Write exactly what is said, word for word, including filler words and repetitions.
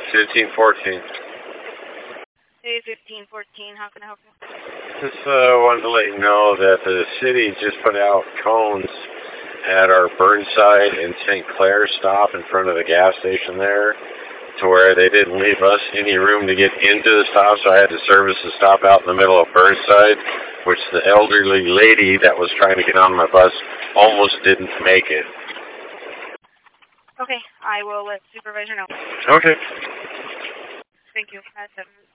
fifteen fourteen. Hey, fifteen fourteen, how can I help you? Just uh, wanted to let you know that the city just put out cones at our Burnside and Saint Clair stop in front of the gas station there, to where they didn't leave us any room to get into the stop, so I had to service the stop out in the middle of Burnside, which the elderly lady that was trying to get on my bus almost didn't make it. Okay, I will let supervisor know. Okay. Thank you. That's it.